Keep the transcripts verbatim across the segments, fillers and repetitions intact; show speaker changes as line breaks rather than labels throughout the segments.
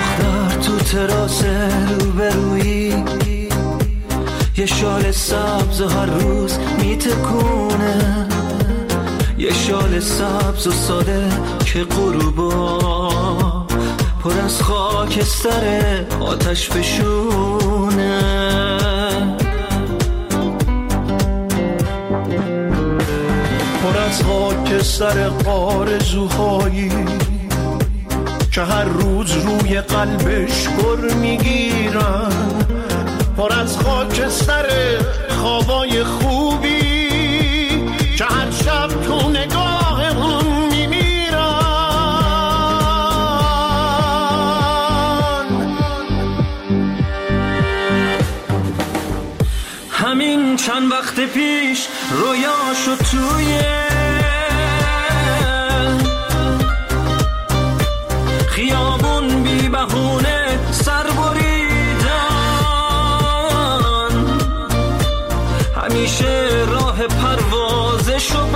دختر تو تراس روبرویی، یه شال سبز و هر روز میتکونه، یه شال سبز و ساده که غروبا پر از خاکستر آتش فشونه. پر از خاکستر آرزوهایی که هر روز روی قلبش گر میگیرن، پر از خاکستر خوابای خوبی که هر شب تو نگاهمون میمیرن. همین چند وقت پیش رویاشو توی خیابون بی بهونه سر بریدن، همیشه راه پروازشو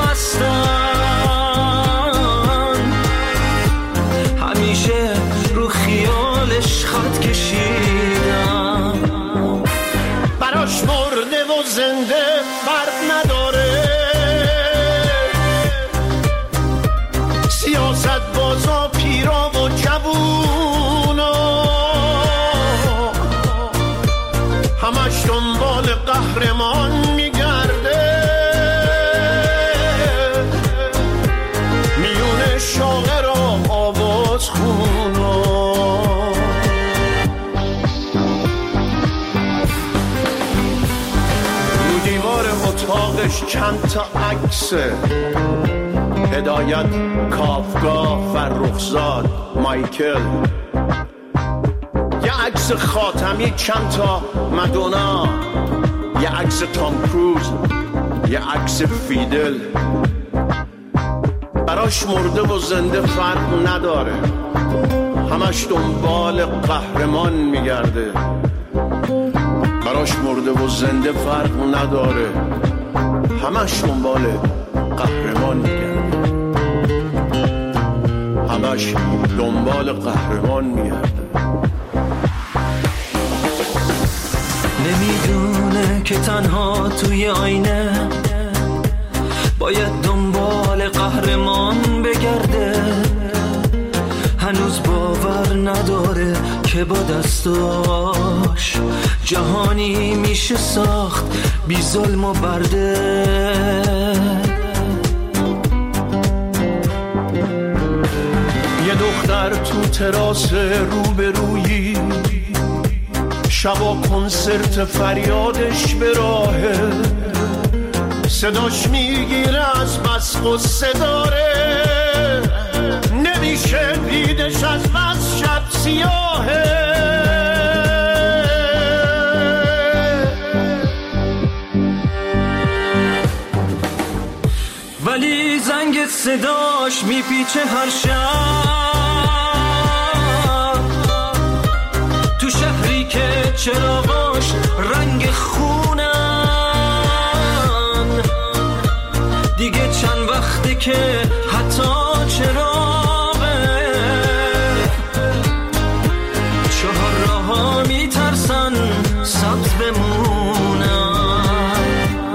بستن، همیشه رو خیالش خط کشیدن. براش مرده و زنده فرق نداره، سیاست بازا پیرا و جوونا همش دنبال قهرمان میگرده، میونه شاعر و آواز خونا. رو دیوار اتاقش چند تا عکسه، هدایت، کافکا، فرخزاد، مایکل، یه عکس خاتمی، چند تا مدونا، یه عکس تام کروز، یه عکس فیدل. براش مرده و زنده فرق نداره، همش دنبال قهرمان میگرده. براش مرده و زنده فرق نداره، همش دنبال قهرمان میگرده، همش دنبال قهرمان میگرده. نمیدونه که تنها توی آینه باید دنبال قهرمان بگرده، هنوز باور نداره که با دستاش جهانی میشه ساخت بی ظلم و برده. یه دختر تو تراس روبرویی، شبا کنسرت فریادش به راهه، صداش میگیره از بس قصه داره، نمیشه دیدش از بس شب سیاهه. ولی زنگ صداش میپیچه هر شب، تو شهری که چراغاش رنگ خونن، دیگه چند وقته که حتی چراغه چهار راه‌ها میترسن سبز بمونن.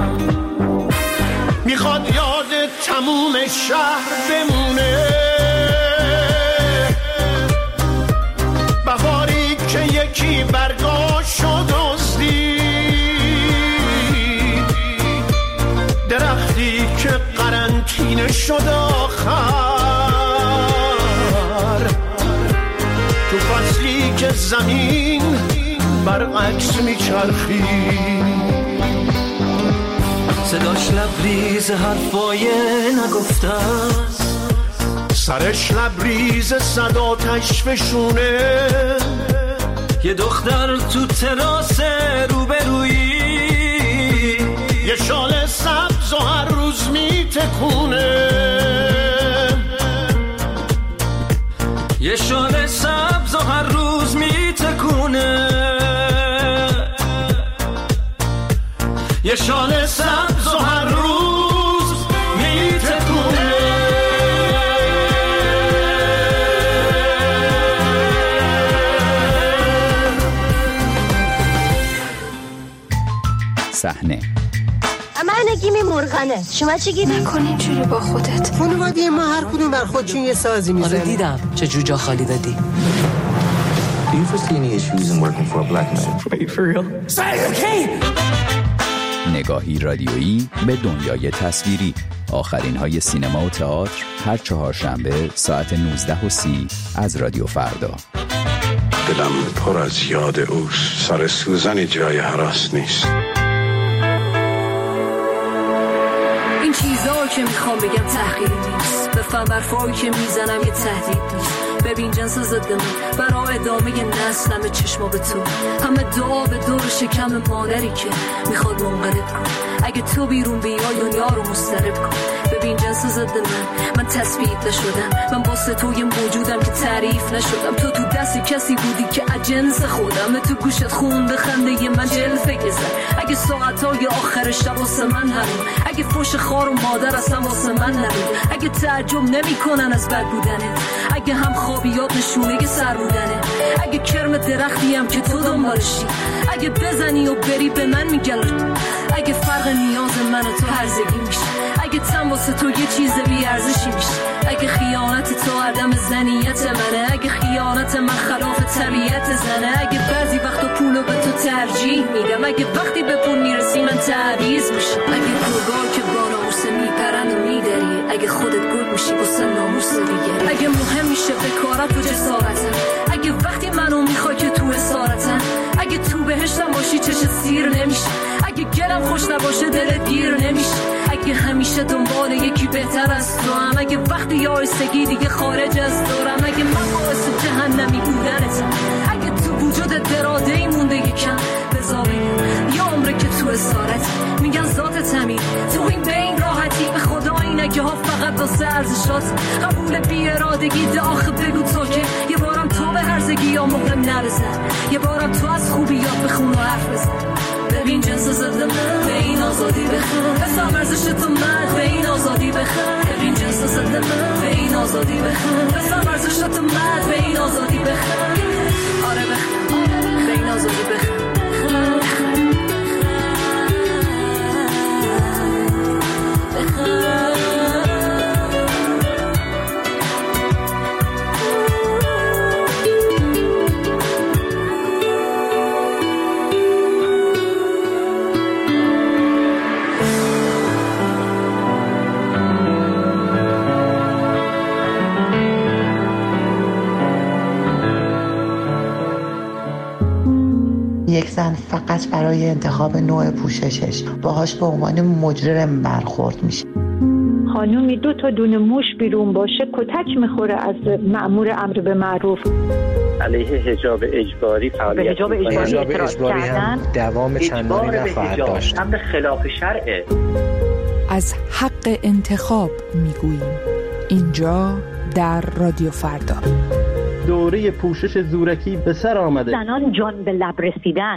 میخواد یاد تموم شهر بمونه، بهاری که یکی برگاشو دزدید، درختی که قرنطینه شد آخر، تو فصلی که زمین برعکس میچرخید، صداش لبریز حرفای نگفته است، سرش لبریز صداتش فشونه. یه دختر تو تراس روبرویی، یه شال سبز و هر روز میتکونه، یه شال سبز و هر روز میتکونه، یه شال سبز و هر روز میتکونه.
صحنه.
من نگیم مرغنه، شما چی گیر
نکن اینجوری با خودت.
خانواده ما هر کدوم بر خودشون یه سازی میزنن.
آره دیدم چه جو جا خالی دادی.
Do you foresee any issues in working for a black man?
Wait, for real?
نگاهی رادیویی به دنیای تصویری. آخرین های سینما و تئاتر هر چهارشنبه ساعت نوزده و سی از رادیو فردا.
دلم پر از یاد اوست، سر سوزن جای هراس نیست.
این چیزا که میخوام بگم تحقیری نیست، بفهم برفایی که میزنم یه تهدید نیست. ببین جنس ضد من برای ادامه نسلم، چشما به تو همه دعا به دور شکم مادری که میخواد منقلب کن. اگه تو بیرون بیای دنیا رو مضطرب کن. ببین جنس ضد من من تثبیت نشدم، من واسه تو یه موجودم که تعریف نشدم. تو تو دستی کسی بودی که اجنس خودم، تو گوشت خونده خنده من جلفه گذر. اگه ساعتای آخر شب واسه من نبود، اگه فوش خار و مادر اصلا واسه من نبود، اگه تعجب نمی کنن از بد بودنه، اگه هم خوابیات نشونه سر بودنه، اگه کرم درختی هم که تو دنبالشی، اگه بزنی و بری به من میگلد، اگه فرق نیاز من و تو هرزگی میشه، اگه تن واسه تو یه چیز بیارزشی میشه، اگه خیانت تو عدم زنیت منه، اگه خیانت من خلاف طبیعت زنه، اگه بعضی وقتا پولو به تو ترجیح میدم، اگه وقتی به پول میرسی من تعویض میشم، اگه گرگار که با ناموسه میپرن و میدری، اگه خودت گل میشی واسه ناموس دیگه، اگه مهم میشه به کارت و جسارتم، اگه وقتی منو میخوای که تو اسارتم، اگه تو بهشتم باشی چش سیر نمیشه، اگه گلم خوش نباشه دلت گیر نمیشه، اگه همیشه دنبال یکی بهتر از تو هم، اگه وقتی یائسگی دیگه خارج از دورم، اگه من باعث جهنمی بودنتم، اگه تو وجودت دراده‌ای مونده یکم بذار بگم یا عمره که تو اسارت میگن ذات تمید تو این بین راحتی، به خدا این اگه ها فقط واسه ارزشات قبول بی ارادگی ده آخه بگو تو که یه بارم تو به هرزگی یا مهرم نرزن، یه بارم تو از خوبیات بخون و حرف بزن. ببین جنس زده من به این آزادی بخون، حسام ارزش تو من به این آزادی بخون. ببین جنس زده من به این آزادی بخون، حسام ارزش تو من به این آزادی بخون. آره بخون به این آزادی بخون.
یک زن فقط برای انتخاب نوع پوششش باهاش به عنوان مجرم برخورد میشه.
خانومی دو تا دونه موش بیرون باشه کتک میخوره از مأمور امر به معروف.
علیه حجاب اجباری فعالیت
حجاب اجباری,
حجاب اجباری هم دوام چندانی نخواهد داشت.
امر خلاف شرعه.
از حق انتخاب میگوییم اینجا در رادیو فردا.
دوره پوشش زورکی به سر آمده.
زنان جان به لب رسیدن.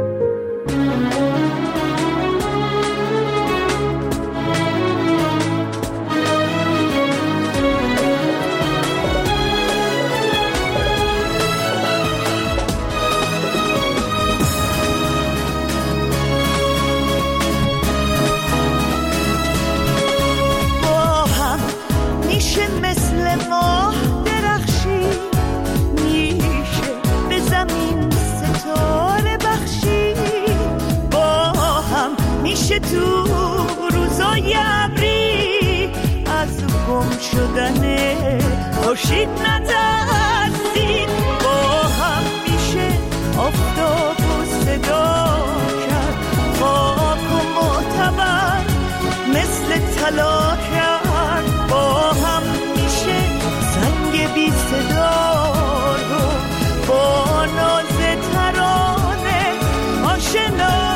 با هم میشه مثل ماه درخشی، میشه به زمین ستاره بخشی، با هم میشه تو روزای ابری از گم شدن خورشید نترسید، با هم میشه آفتاب و صدا کرد، خاک و معتبر مثل طلا کرد، با هم میشه سنگ بی صدا رو با ناز ترانه آشنا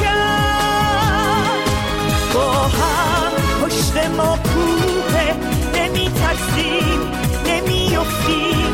کرد، با هم پشت ما کوه نمی ترسیم نمی افتیم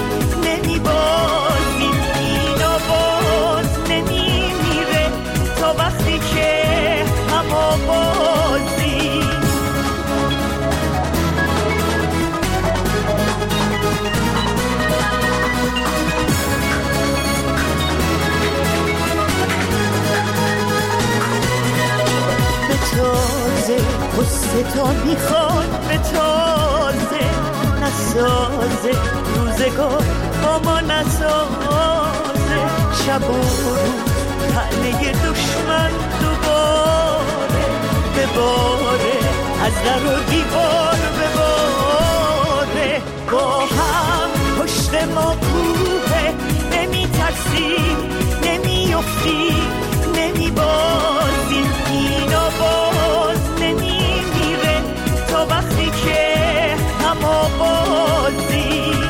کتاب میخواد به تازه نسازه روزگار با ما نسازه شب و روز پهنه دشمن دوباره بباره از در و دیوار بباره با هم پشت ما کوه نمی ترسیم نمی افتیم نمی بازیم اینا باز نمی میره تا وقتی که هم آبازیم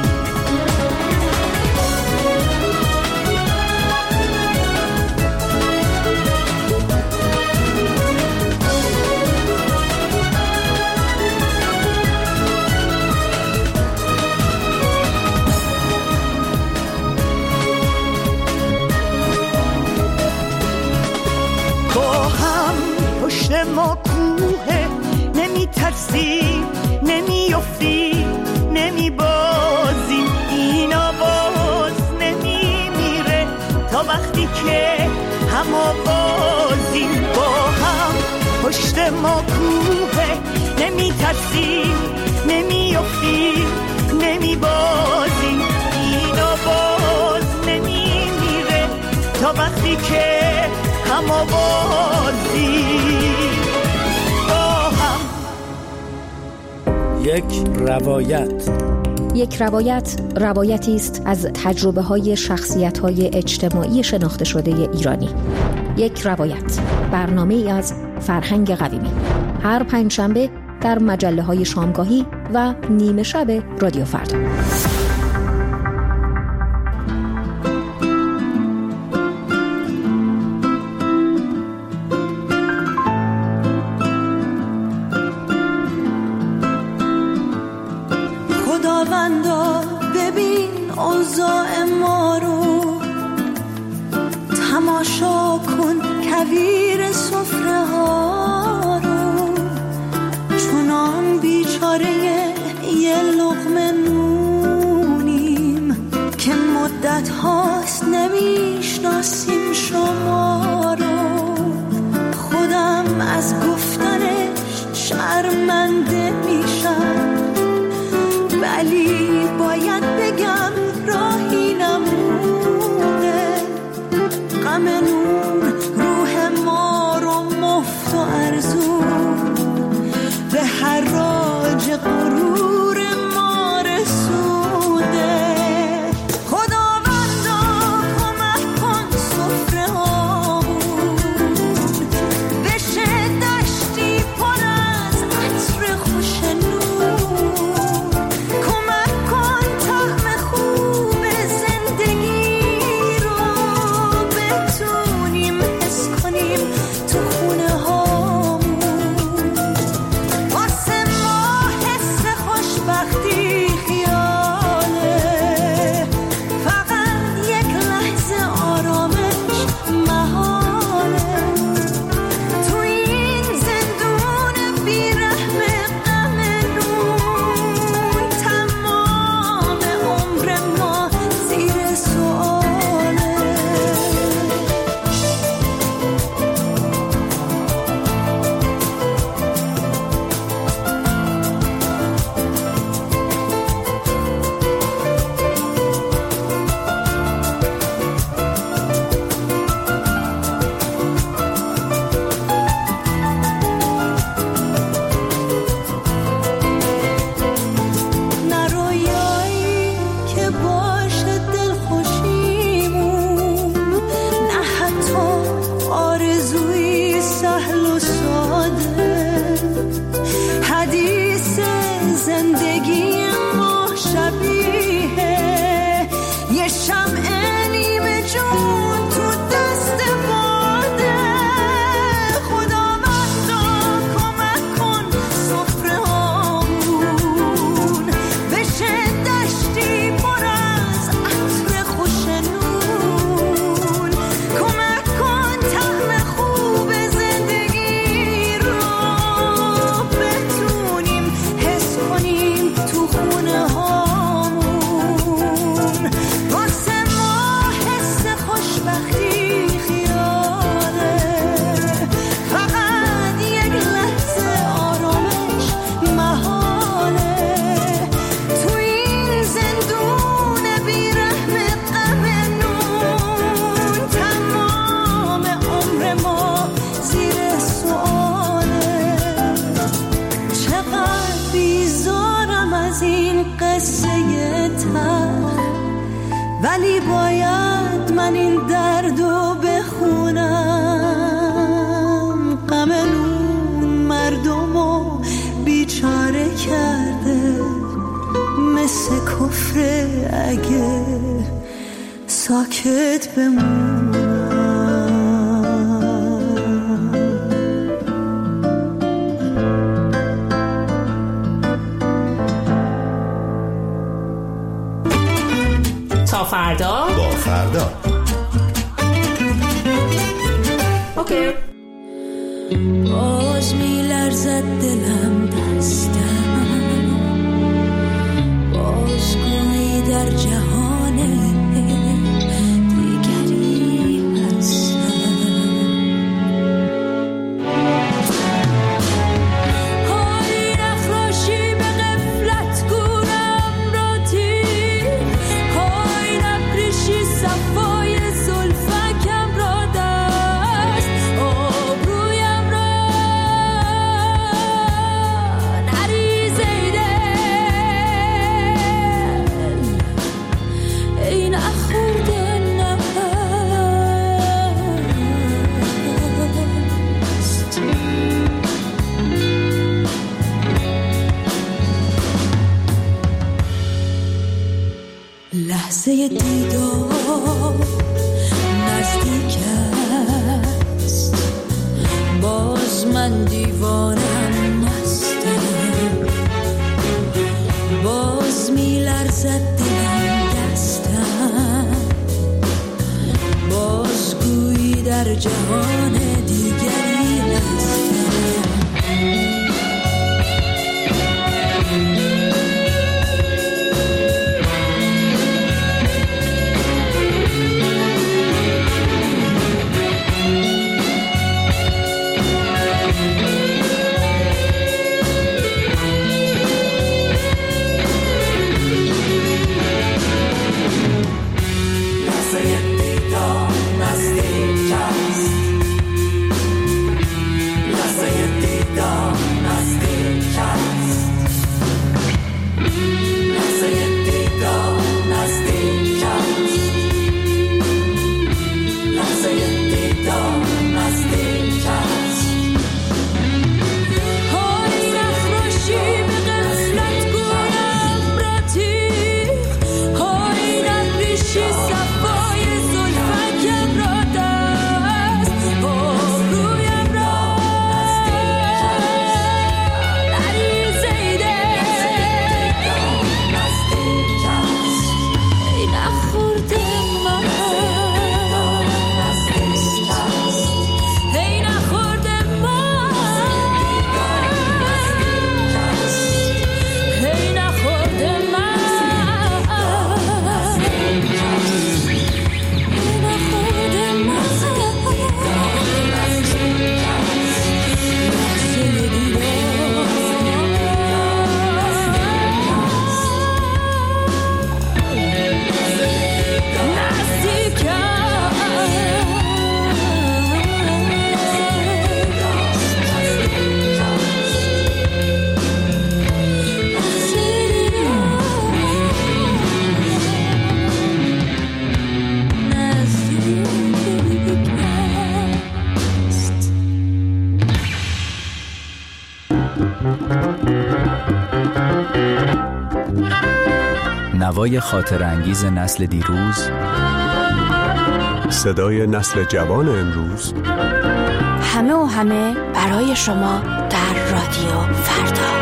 پشت ما کوه نمی ترسیم نمی افتیم نمی بازیم اینا باز نمی میره تا وقتی که هم آبازیم با هم پشت ما کوه نمی ترسیم نمی افتیم نمی بازیم اینا باز نمی میره تا وقتی که هم آبازی با هم.
یک روایت
یک روایت روایتی است از تجربه های شخصیت های اجتماعی شناخته شده ایرانی. یک روایت برنامه ای از فرهنگ قویمی هر پنجشنبه در مجله های شامگاهی و نیمه شب رادیو فردا.
خداوندا ببین اوضاع ما رو تماشا کن کویر سفره ها رو چونان بیچاره یه لقمه نونیم که مدت هاست نمیشناسیم شما رو خودم از گفتنش شرمنده میشم ولی باید بگم راهی نمونه غم نون روح ما رو مفت و ارزون به حراج غرور ما رسونده خداوندا کمک کن سفره هامون بشه دشتی پر از عطر خوش تو ولی باید من این دردو بخونم. غم اون مردمو بیچاره کرده، مثل کفر اگه ساکت بمونم.
تا فردا
با فردا.
اوکی.
باز میلرزد دلم دستم، باز گویی در جهان دیگری هستم. های نخراشی به غفلت گورم را تیر، های نپریشی صفای زلفکم را دست، آبرویم را نریزه دل، ای نخورده نهست. لحظه دیدار نزدیک است، باز من دیوانم مستم، باز میلرزد دلم دستم، باز گویی در جهان دیگری هستم.
نوای خاطر انگیز نسل دیروز،
صدای نسل جوان امروز،
همه و همه برای شما در رادیو فردا.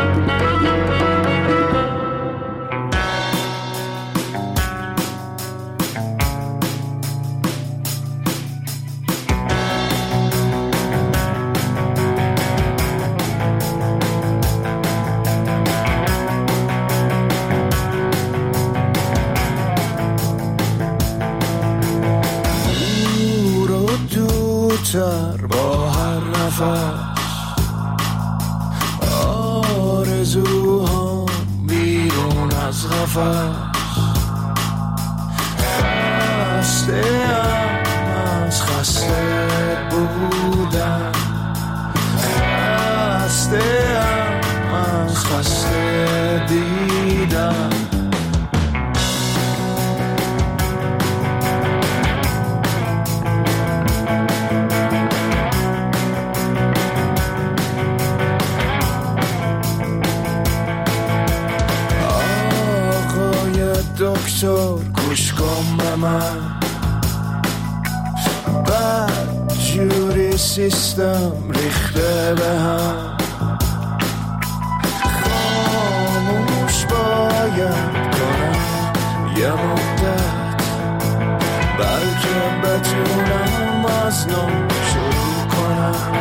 با هر نفس آرزوها بیرون از قفس، خسته ام از خسته بودن، خسته ام از خسته دیدن. سیستم ریخته به هم، خاموش باید کنم یه مدت، بلکه بتونم از نو شروع کنم.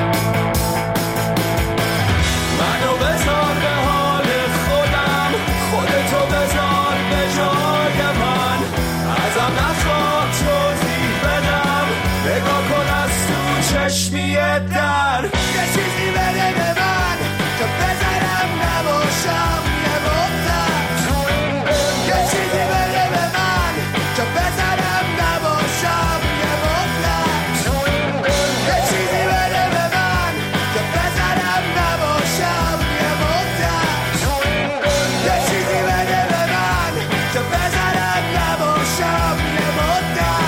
منو بذار به حال خودم، خودتو بذار به جای من، ازم نخواد توضیح بدم، نگاه کن از تو چشمی در، یه چیزی بده به من که بذارم نباشم یه مدت، یه چیزی بده به من که بذارم نباشم یه مدت، یه چیزی بده به من که بذارم نباشم یه مدت، یه چیزی بده به من که بذارم نباشم یه مدت.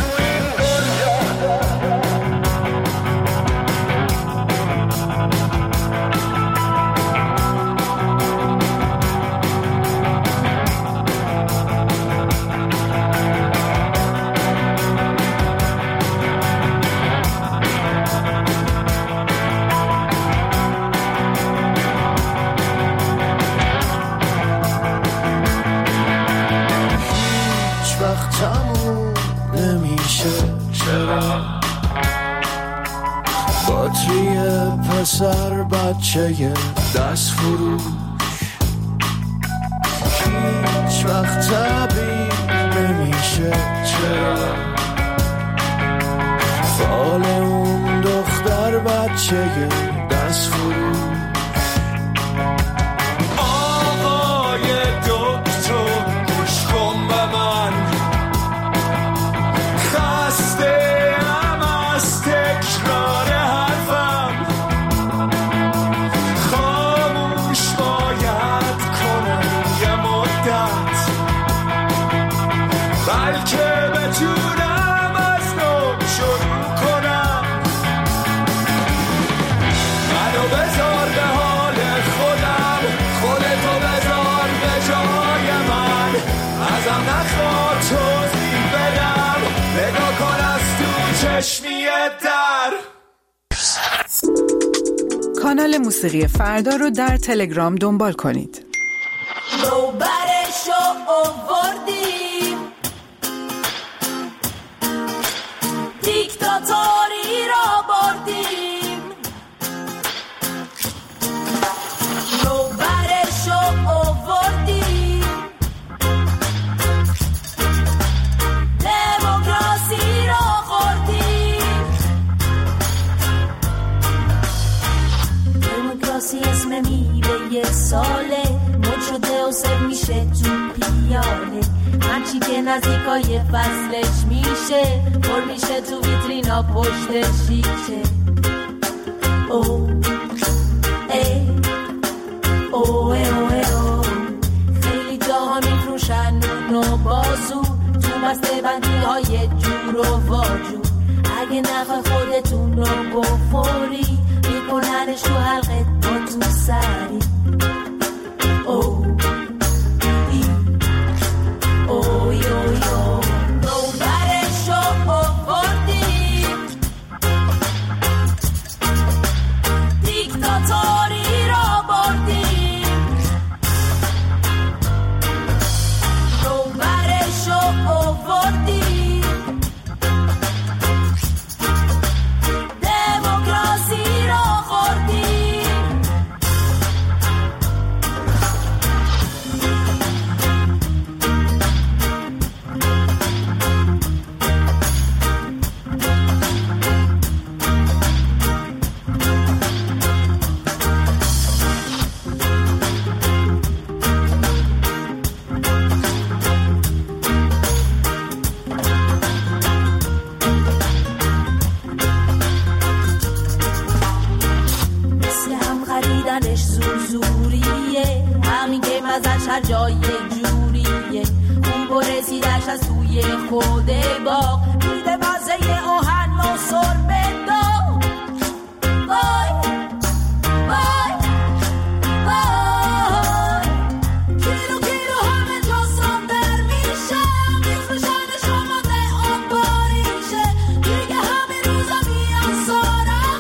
تموم نمیشه چرا باتری پسر بچه دست فروش هیچ وقت طبیع نمیشه چرا فال اون دختر بچه دست فروش. آقای دکتر گوش کن به من، خسته‌ام از تکرار حرفم، خاموش باید کنم یه مدت، بلکه بتونم از نو شروع کنم. منو بذار به حال خودم، خودتو بذار به جای من، ازم نخواد توضیح بدم، نگاه کن از تو چشمی در.
کانال موسیقی فردا رو در تلگرام دنبال کنید.
نوبرشو آوردیم، دیکتاتوری را بردیم، نوبرشو آوردیم، دموکراسی را خوردیم. دموکراسی اسم میوه یه ساله، مد شده و سب میشه تو پیاله، هرچی که نزدیکای فصلش میشه پر میشه تو ویترینا پشت شیشه. او ای او ای او ای او خیلی جاها میفروشن نون و بازو تو بسته بندی های جور و واجو، اگه نخوای خودتون رو بخوری میکننش تو حلقه با تو سری. او ای اوی اوی او نوبرشو آوردیم، دیکتاتوری را بردیم، نوبرشو آوردیم، دموکراسی را خوردیم. هر جای جوریه اون برسیدش از توی خود باغ، میده مزه آهن و سربه داغ. وای وای وای کیلو کیلو همه جا سندر میشم، میفروشنش آماده آن باریشه، دیگه همه روزا میان سارم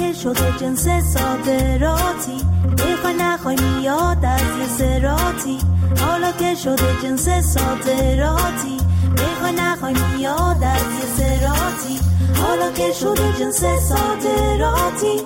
که شده جنس صادراتی بخوای نخوای میاد از یه سراتی حالا که شده جنس صادراتی بخوای نخوای میاد از یه سراتی حالا که شده جنس صادراتی.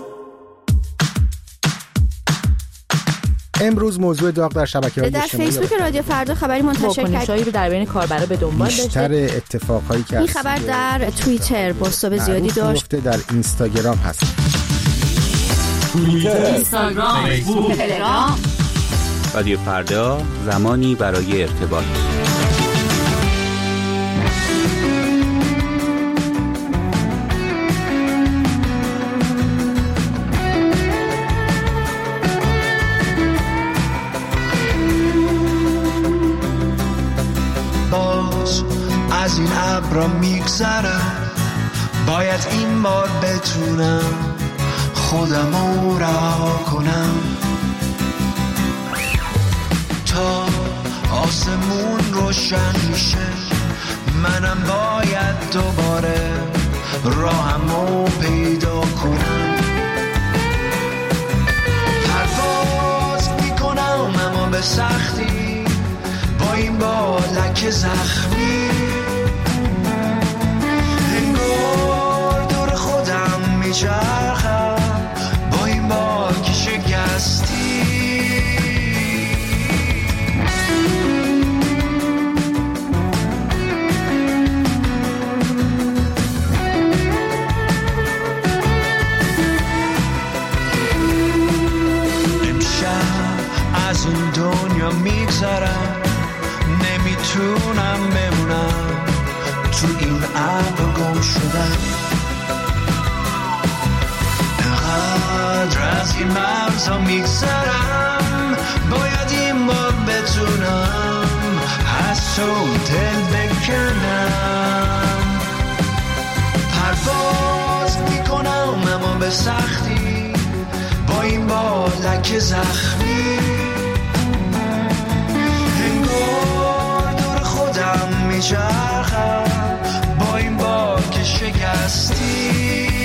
امروز موضوع داغ در شبکه‌های اجتماعی
در فیسبوک رادیو فردا خبری منتشر کرد
واکنش‌هایی رو در بین کاربرا به دنبال داشته.
بیشتر اتفاقایی که
این خبر در توییتر بازتاب زیادی داشت.
در اینستاگرام هست.
توییتر، اینستاگرام، فیسبوک، تلگرام.
رادیو فردا، زمانی برای ارتباط.
از این ابرا میگذرم باید این بار بتونم خودمو رها کنم تا آسمون روشن میشه منم باید دوباره راهمو پیدا کنم پرواز میکنم اما به سختی با این بالک زخمی انگار دور خودم میچرخم با این باک شکستی امشب از این دنیا میگذرم نمیتونم بمونم تو این ابر گم شدم انقدر از این مرزا میگذرم باید این بار بتونم از تو دل بکنم پرواز میکنم اما به سختی با این بالک زخمی میچرخم با این باک شکستی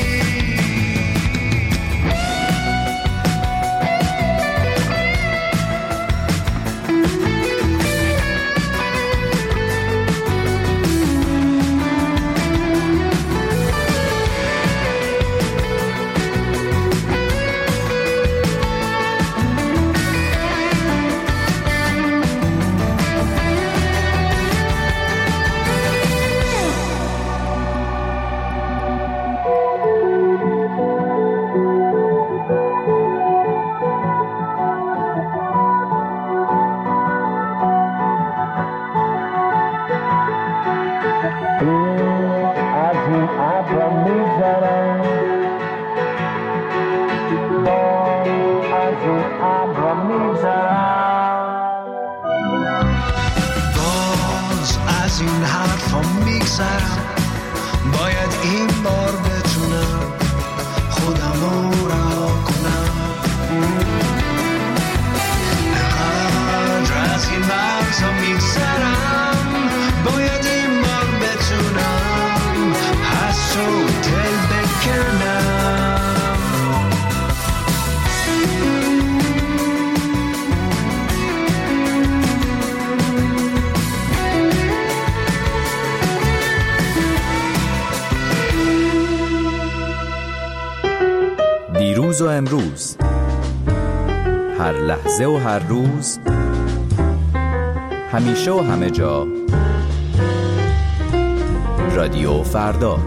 دیروز و امروز، هر لحظه و هر روز، همیشه و همه جا، رادیو فردا.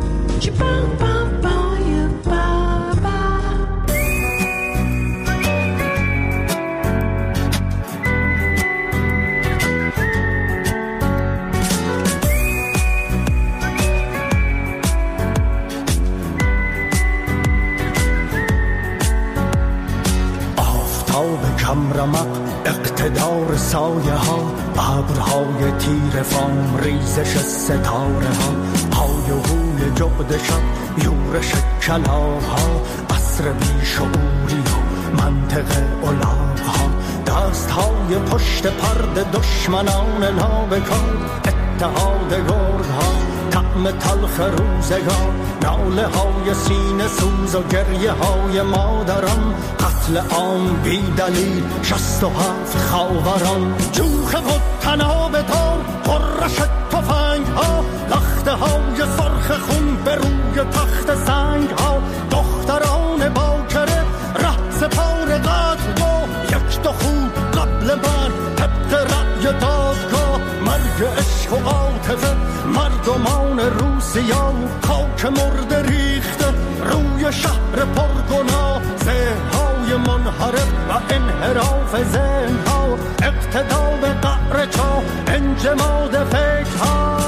اقتدار سایه ها ابرهای تیر فام ریزش ستاره ها های و هوی جغد شب یورش کلاغ ها عصر بیشعوری و منطق الاغ ها دست های پشت پرده دشمنان نابکار اتحاد گرگ ها طعم تلخ روزگار، ناله های سینه سوز و گریه های مادران، قتل عام بی دلیل شست و هفت خاوران، جوخه و تناب دار، قرش تفنگ ها، لخته های سرخ خون به روی تخت سنگ ها، دختران باکره ره سپار قتل و یک دو خوب قبل مرگ طبق رأی دادگاه، مرگ عشق و عاطفه مردمان روسیا، خاک مرده ریخته روی شهر پرگناه، ذهن‌های منحرف و انحراف ذهن‌ها، اقتدا به قعر چاه، انجماد فکرها.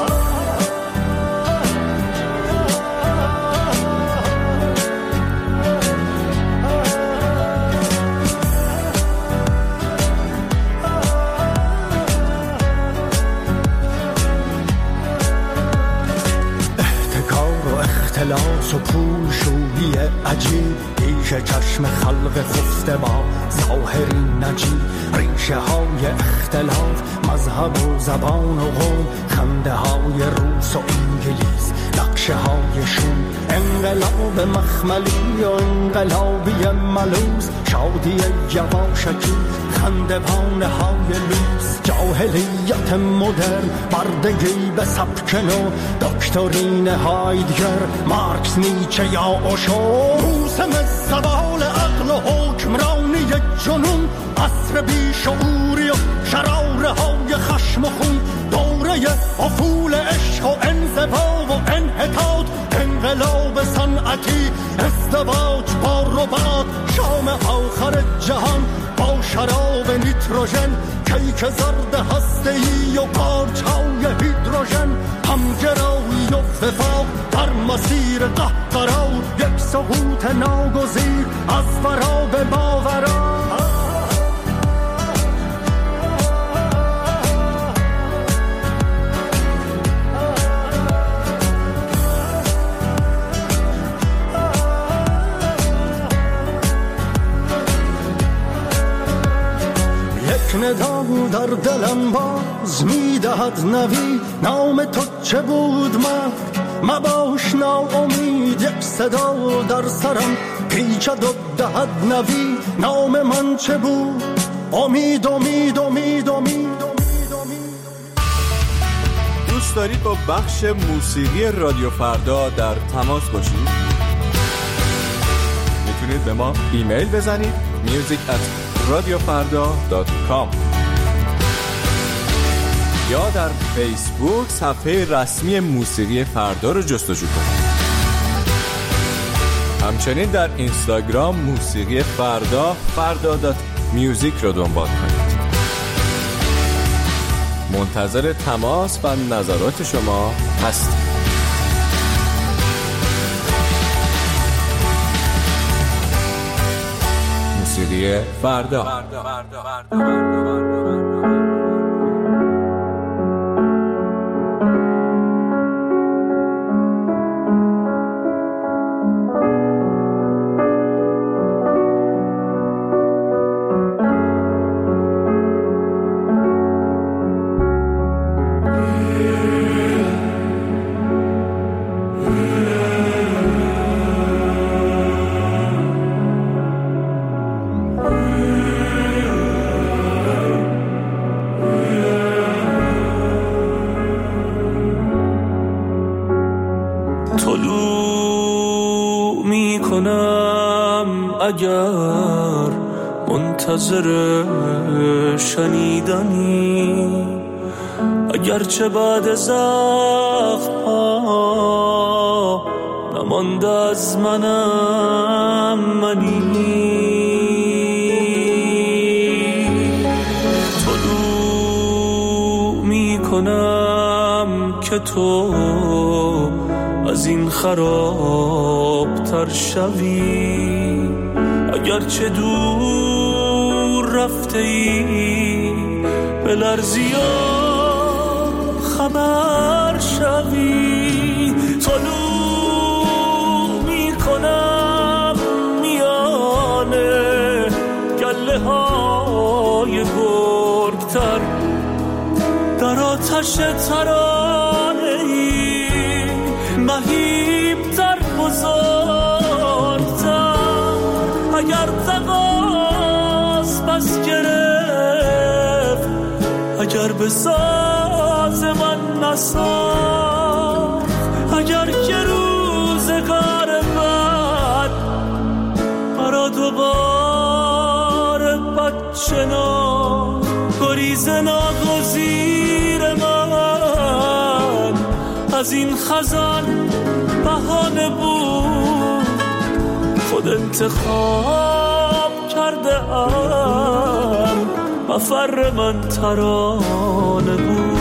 اختلاس و پول شویی عجیب، پیش چشم خلق خفته با ظاهری نجیب، ریشه های اختلاف مذهب و زبان و قوم، خنده های روس و انگلیس، نقشه های شوم، انقلاب مخملی و انقلابی ملوس، شادی یواشکی خندوانه های لوس، جاهلیت مدرن بردگی به سبک نو، دکترین هایدگر، مارکس، نیچه یا اوشو، موسم زوال عقل و حکمرانی جنون، عصر بیشعوری و شراره های خشم و خون، دوره افول عشق و انزوا و انحطاط، انقلاب صنعتی، ازدواج با ربات، شام آخر جهان با شراب نیتروژن، کیک زرد هسته‌ای و پارچه‌های هیدروژن، همگرایی و وفاق در مسیر قهقرا، یک سقوط ناگزیر از ورا به ماورا. ندا در دلم باز میدهد نوی، نام تو چه بود مرد مباش ناامید، یک صدا در سرم پیچد و دهد نوی، نام من چه بود؟ امید امید امید امید.
دوست دارید با بخش موسیقی رادیو فردا در تماس باشید؟ میتونید به ما ایمیل بزنید music at رادیو فردا دات کام یا در فیسبوک صفحه رسمی موسیقی فردا رو جستجو کنید. همچنین در اینستاگرام موسیقی فردا فردا دات میوزیک رو دنبال کنید. منتظر تماس و نظرات شما هستیم. موسیقی فردا.
اگر منتظر شنیدنی، اگرچه بعد زخم ها نمانده از منم منی، طلوع می کنم که تو از این خراب تر شوی، اگرچه دور رفته ای به لرزی خبر شوی، طلوع می کنم میانه گله های گرگتر در آتش ترانه ای، اگر تقاس پس گرفت، اگر به ساز من نساخت، اگر که روزگار بد برا دوباره بد شناخت، گریز ناگزیر من از این خزان بهانه بود، خود انتخاب کرده ام مفر من ترانه بود.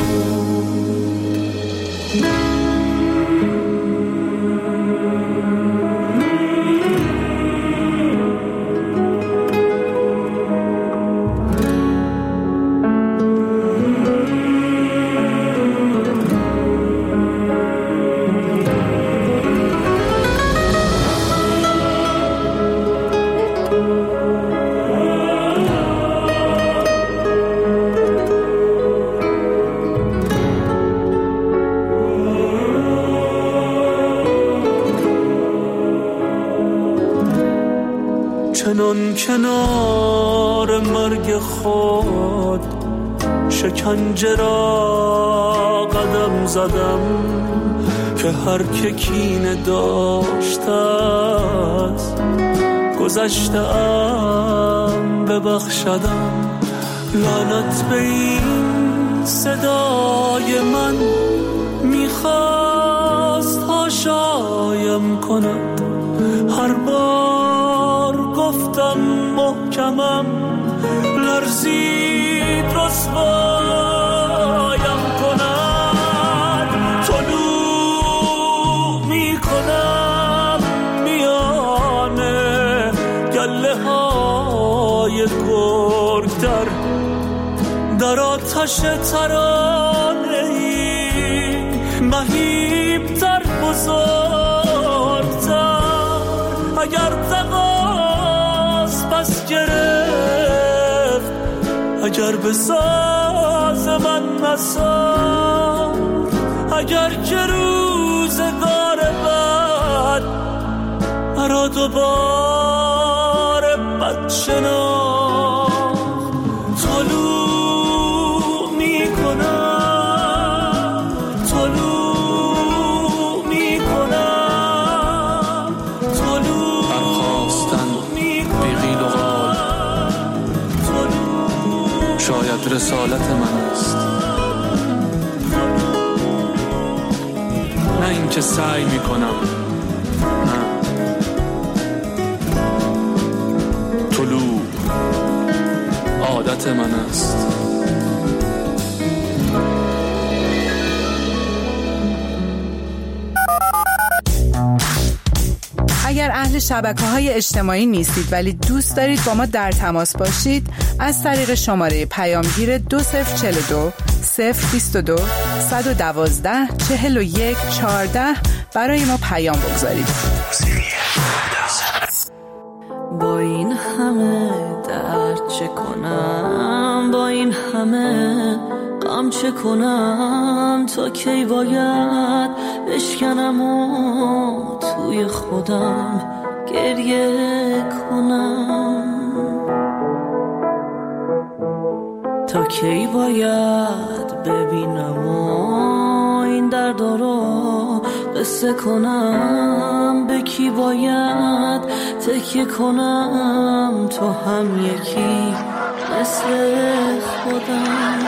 چنان کنار مرگ خود شکنجه را قدم زدم، که هر که کینه داشته است گذشته ام ببخشدم. لعنت به این صدای من میخواست هاشایم کند، هر بار گفتم محکمم لرزید رسوایم کند. طلوع میکنم میانه گله های گرگتر، در آتش ترانه ای مهیبتر بزرگتر. اگر تقاس پس گرفت، اگر به ساز من نساخت، اگر که روزگار بد مرا دوباره بد شناخت، طلوع میکنم طلوع میکنم طلوع
برخواستن بیغیل و غال، شاید رسالت من است، نه این که سعی میکنم، نه. طلوع عادت من است.
اگر اهل شبکه‌های اجتماعی نیستید ولی دوست دارید با ما در تماس باشید، از طریق شماره پیامگیر دو صفر چهل و دو صفر بیست و دو صد و دوازده چهل و یک چهارده برای ما پیام بگذارید.
با این همه درد چه کنم، با این همه غم چه کنم، تا کی باید بشکنم و توی خودم گریه کنم، تا کی باید ببینم و این درد رو قصه کنم، به کی باید تکیه کنم، تو هم یکی مثل خودم.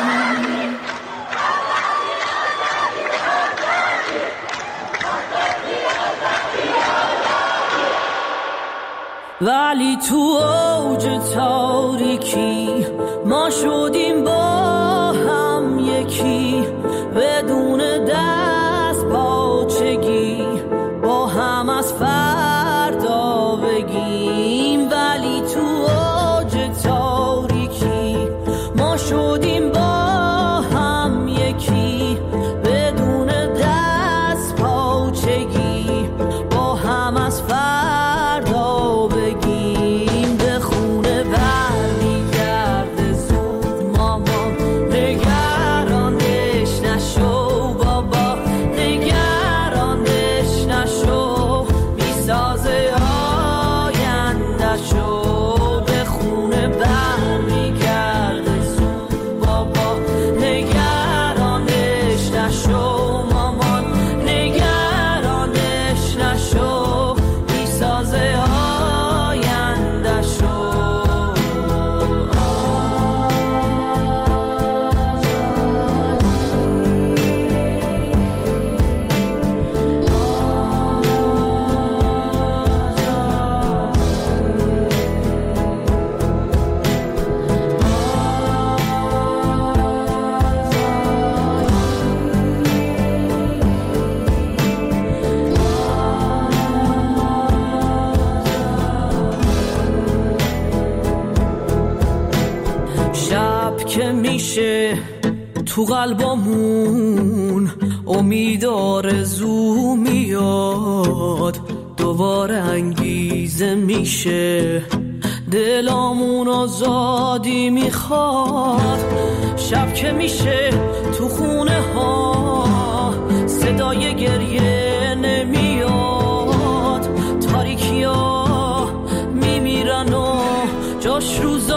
ولی تو اوج تاریکی ما شدیم با هم یکی، بدون دست پاچگی با هم از فردا بگیم. ولی تو اوج تاریکی ما شدیم با هم یکی، بدون دست پاچگی با هم از فردا بگیم. به خونه برمیگرده زود، مامان نگرانش نشد، که میشه تو قلبمون امید آرزو میاد، دوباره انگیزه میشه دلامون آزادی میخواد. شب که میشه تو خونه ها صدای گریه نمیاد، تاریکی ها میمیرن و جاش روز